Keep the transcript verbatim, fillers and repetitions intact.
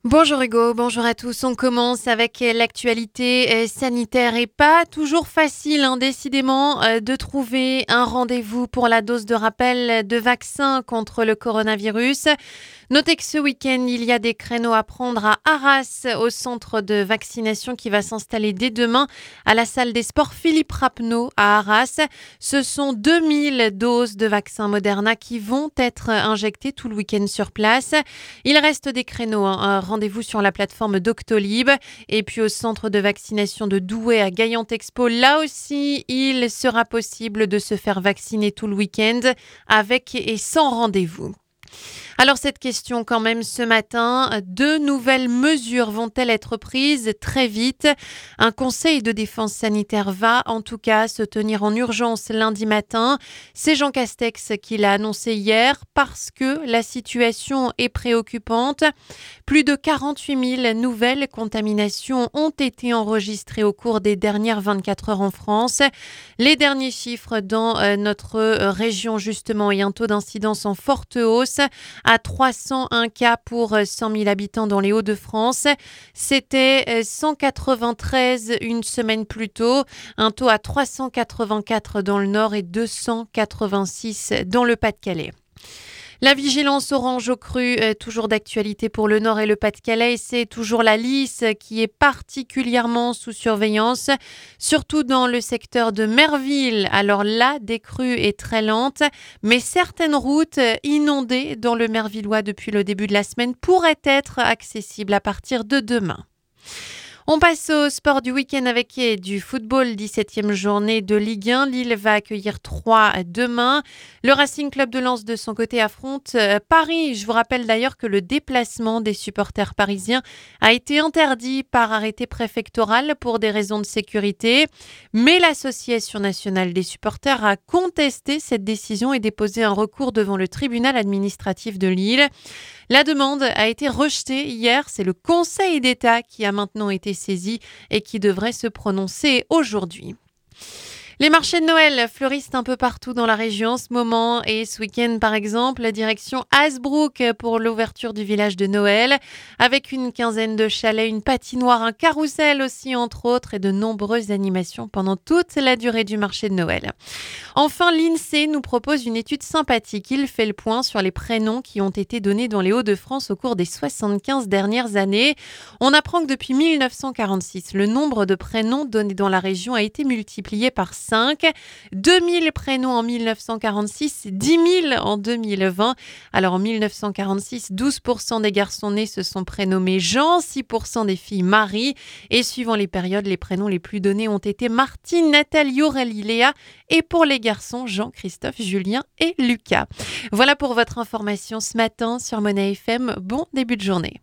Bonjour Hugo, bonjour à tous. On commence avec l'actualité euh, sanitaire et pas toujours facile, hein, décidément, euh, de trouver un rendez-vous pour la dose de rappel de vaccin contre le coronavirus. Notez que ce week-end, il y a des créneaux à prendre à Arras, au centre de vaccination qui va s'installer dès demain à la salle des sports Philippe Rappeneau à Arras. Ce sont deux mille doses de vaccin Moderna qui vont être injectées tout le week-end sur place. Il reste des créneaux, hein. Rendez-vous sur la plateforme Doctolib. Et puis au centre de vaccination de Douai à Gaillante-Expo, là aussi, il sera possible de se faire vacciner tout le week-end avec et sans rendez-vous. Alors cette question quand même ce matin, deux nouvelles mesures vont-elles être prises très vite? Un conseil de défense sanitaire va en tout cas se tenir en urgence lundi matin. C'est Jean Castex qui l'a annoncé hier parce que la situation est préoccupante. Plus de quarante-huit mille nouvelles contaminations ont été enregistrées au cours des dernières vingt-quatre heures en France. Les derniers chiffres dans notre région justement et un taux d'incidence en forte hausse à trois cent un cas pour cent mille habitants dans les Hauts-de-France. C'était cent quatre-vingt-treize une semaine plus tôt, un taux à trois cent quatre-vingt-quatre dans le Nord et deux cent quatre-vingt-six dans le Pas-de-Calais. La vigilance orange aux crues, euh, toujours d'actualité pour le Nord et le Pas-de-Calais. C'est toujours la Lys qui est particulièrement sous surveillance, surtout dans le secteur de Merville. Alors là, décrue est très lente, mais certaines routes inondées dans le Mervillois depuis le début de la semaine pourraient être accessibles à partir de demain. On passe au sport du week-end avec du football, dix-septième journée de Ligue un. Lille va accueillir Troyes demain. Le Racing Club de Lens, de son côté, affronte Paris. Je vous rappelle d'ailleurs que le déplacement des supporters parisiens a été interdit par arrêté préfectoral pour des raisons de sécurité. Mais l'Association nationale des supporters a contesté cette décision et déposé un recours devant le tribunal administratif de Lille. La demande a été rejetée hier. C'est le Conseil d'État qui a maintenant été saisi et qui devrait se prononcer aujourd'hui. Les marchés de Noël fleurissent un peu partout dans la région en ce moment et ce week-end par exemple, direction Hasbrook pour l'ouverture du village de Noël avec une quinzaine de chalets, une patinoire, un carrousel aussi entre autres et de nombreuses animations pendant toute la durée du marché de Noël. Enfin, l'INSEE nous propose une étude sympathique. Il fait le point sur les prénoms qui ont été donnés dans les Hauts-de-France au cours des soixante-quinze dernières années. On apprend que depuis mille neuf cent quarante-six, le nombre de prénoms donnés dans la région a été multiplié par cinq. deux mille prénoms en mille neuf cent quarante-six, dix mille en deux mille vingt. Alors en mille neuf cent quarante-six, douze pour cent des garçons nés se sont prénommés Jean, six pour cent des filles Marie. Et suivant les périodes, les prénoms les plus donnés ont été Martine, Nathalie, Aurélie, Léa. Et pour les garçons, Jean, Christophe, Julien et Lucas. Voilà pour votre information ce matin sur Monnaie F M. Bon début de journée.